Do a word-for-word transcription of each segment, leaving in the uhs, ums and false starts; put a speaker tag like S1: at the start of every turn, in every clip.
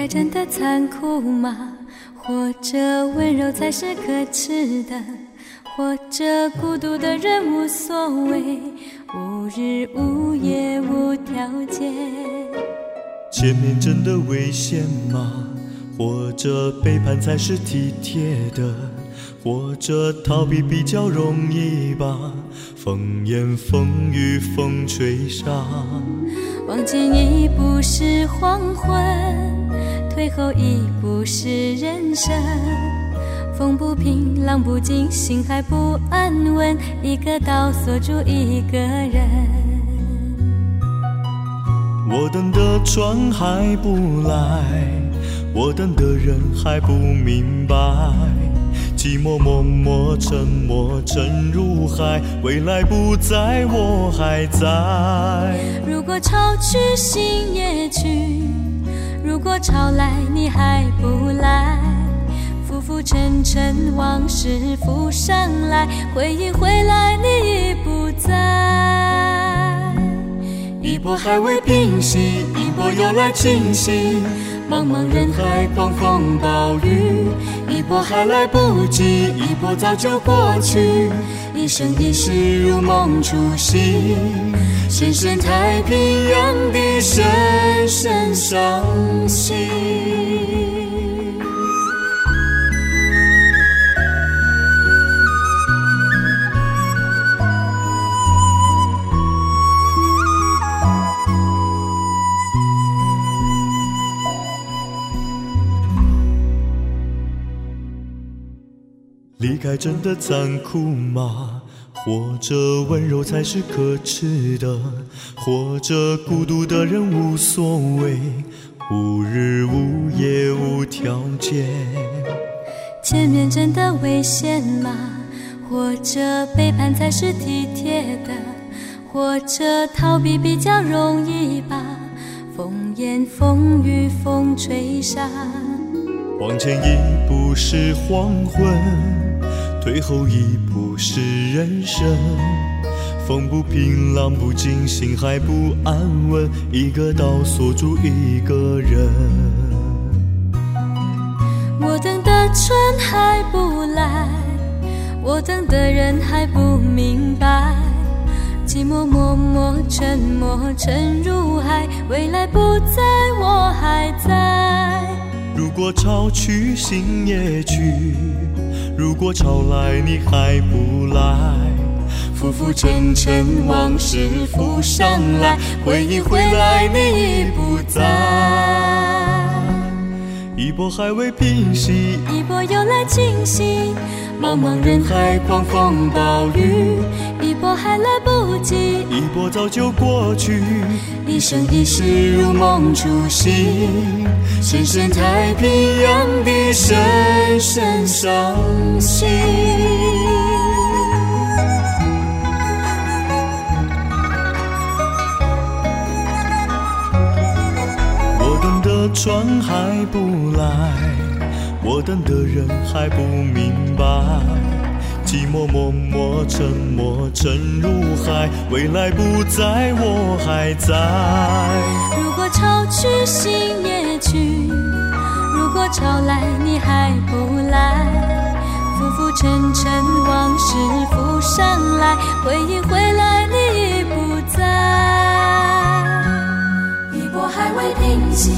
S1: 开真的残酷吗？或者温柔才是可耻的？或者孤独的人无所谓，无日无夜无条件？
S2: 见面真的危险吗？或者背叛才是体贴的？或者逃避比较容易吧？风言风语风吹沙，
S1: 往前一步是黄昏，退后一步是人生。风不平浪不静，心还不安稳，一个岛锁住一个人。
S2: 我等的船还不来，我等的人还不明白，寂寞默默沉默沉入海，未来不在我还在。
S1: 如果潮去心也去，如果潮来你还不来，浮浮沉沉往事浮上来，回忆回来你已不在。
S2: 一波还未平息，一波又来侵袭，茫茫人海狂风暴雨，一波还来不及，一波早就过去，一生一世如梦初醒，深深太平洋的深深伤心。离开真的残酷吗？或者温柔才是可耻的？或者孤独的人无所谓，无日无夜无条件？
S1: 见面真的危险吗？或者背叛才是体贴的？或者逃避比较容易吧？风言风语风吹沙，
S2: 往前一步是黄昏，退后一步是人生。风不平浪不静，心还不安稳，一个岛锁住一个人。
S1: 我等的船还不来，我等的人还不明白，寂寞默默沉默沉入海，未来不在我还在。
S2: 如果潮去心也去，如果潮来你还不来，浮浮沉沉往事浮上来，回忆回来你已不在。一波还未平息，
S1: 一波又来侵袭，
S2: 茫茫人海狂风暴雨，
S1: 一波还来不及，
S2: 一波早就过去，一生一世如梦初醒，深深太平洋的深深伤心。我等的船还不来，我等的人还不明白，寂寞默默沉默沉入海，未来不在我还在。
S1: 如果潮去心也去，如果潮来你还不来，浮浮沉沉往事浮上来，回忆回来你已不在。一波还未平息，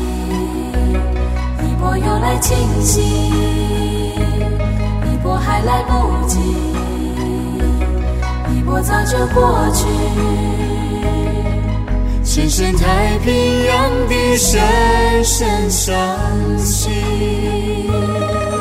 S1: 一波又来侵袭，一波还来不及，一波早就过去，深深太平洋的深深伤心。